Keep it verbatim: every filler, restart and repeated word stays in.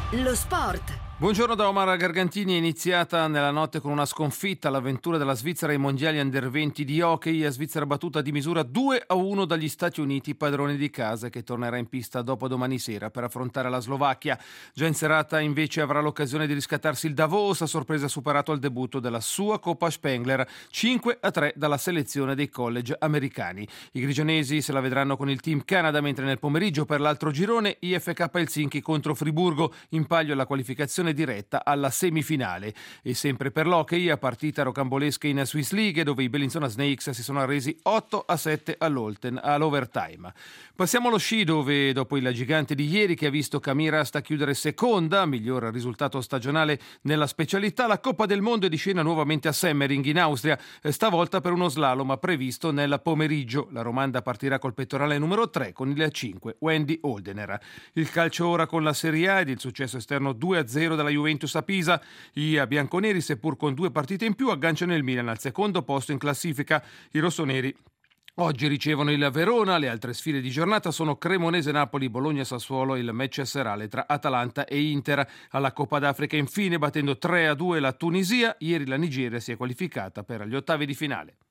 Lo sport. Buongiorno da Omar Gargantini. È iniziata nella notte con una sconfitta l'avventura della Svizzera ai mondiali under venti di hockey. La Svizzera battuta di misura due a uno dagli Stati Uniti, padroni di casa, che tornerà in pista dopo domani sera per affrontare la Slovacchia. Già in serata invece avrà l'occasione di riscattarsi il Davos, a sorpresa superato al debutto della sua Coppa Spengler, cinque a tre dalla selezione dei college americani. I grigionesi se la vedranno con il Team Canada, mentre nel pomeriggio per l'altro girone I F K Helsinki contro Friburgo, in palio la qualificazione diretta alla semifinale. E sempre per l'hockey, a partita rocambolesca in Swiss League, dove i Bellinzona Snakes si sono arresi otto a sette all'Olten all'overtime. Passiamo allo sci, dove dopo il gigante di ieri che ha visto Camira sta chiudere seconda, miglior risultato stagionale nella specialità, la Coppa del Mondo è di scena nuovamente a Semmering in Austria, stavolta per uno slalom previsto nel pomeriggio. La romanda partirà col pettorale numero tre con il cinque Wendy Holdener. Il calcio ora con la Serie A ed il successo esterno due a zero dalla Juventus a Pisa. I bianconeri, seppur con due partite in più, agganciano il Milan al secondo posto in classifica. I rossoneri oggi ricevono il Verona. Le altre sfide di giornata sono Cremonese-Napoli, Bologna-Sassuolo e il match serale tra Atalanta e Inter. Alla Coppa d'Africa infine, battendo tre a due la Tunisia, ieri la Nigeria si è qualificata per gli ottavi di finale.